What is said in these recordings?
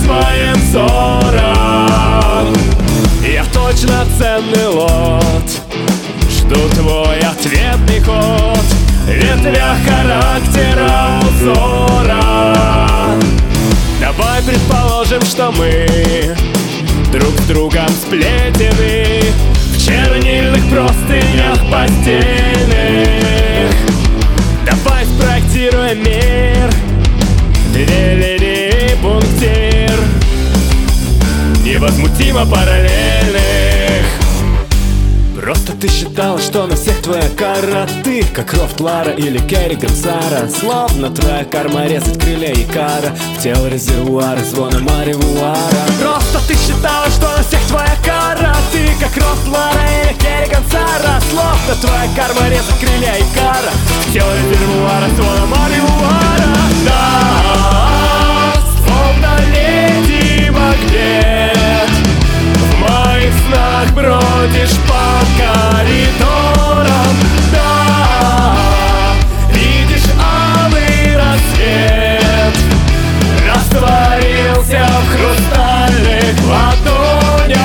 твоим взором. Я точно ценный лот, жду твой ответный ход в ветвях характера узора. Давай предположим, что мы друг с другом сплетены в чернильных простынях постельных. Давай спроектируем мир, две линии пунктир невозмутимо параллельных. Просто ты считала, что на всех твоя кара. Ты, как Рофт Лара или Керриган Сара. Словно твоя карма резать крылья Икара в тело резервуара звона маревуара. Просто ты считала, что на всех твоя кара. Ты, как Рофт Лара или Керриган Сара. Словно твоя карма резать крылья Икара в тело резервуара звона маревуара. Да, словно леди Макбет, в моих снах бродишь по коридорам. Да, видишь алый рассвет, растворился в хрустальных ладонях.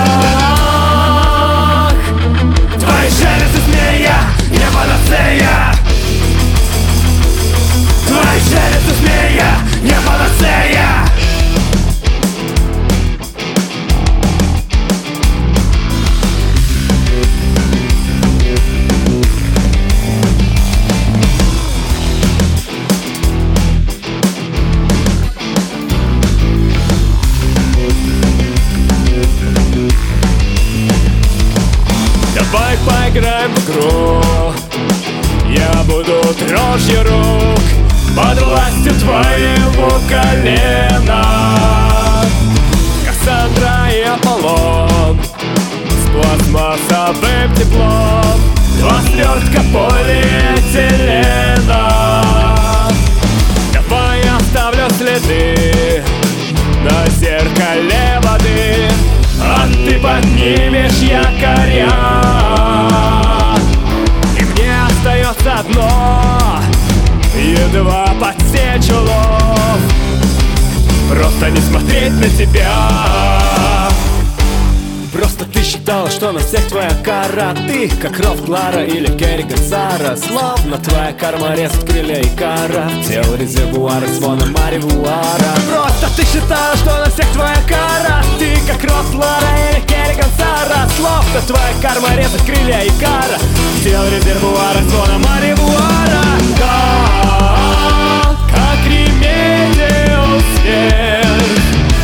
Твои железы змея, не панацея. Твои железы змея, не панацея. Давай поиграем в игру, я буду дрожью рук под властью твоего колена. Кассандра и Аполлон с пластмассовым теплом, два свертка полиэтилена. Давай я оставлю следы на зеркале воды, а ты поднимешь якоря. И мне остается одно, едва подсечь улов, просто не смотреть на тебя. Просто ты считала, что на всех твоя кара. Ты, как Рофт Лара или Керриган Сара. Словно твоя карма резать крылья Икара в тело резервуара звона маревуара. Просто ты считала, что на всех твоя кара. Ты, как Рофт Лара или Керриган Сара. Словно твоя карма резать крылья Икара в тело резервуара звона маревуара. Да, как ремень свет,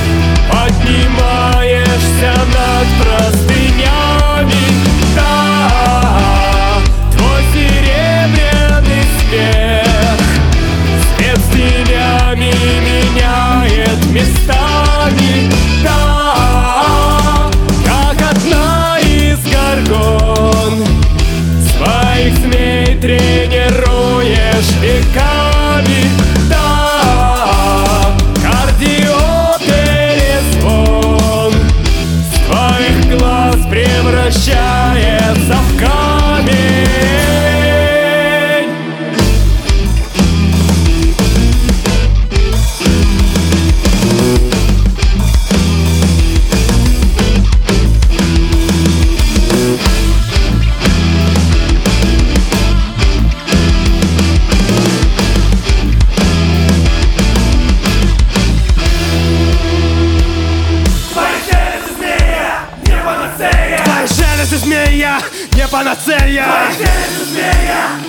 поднимаешься над простынями. Да, твой серебряный смех свет с тенями меняет местами. Да, как одна из горгон, своих змей тренируешь веками. Да, кардиот или звон с твоих глаз превращается в камень. Твои железы змея, не панацея. Твои железы змея,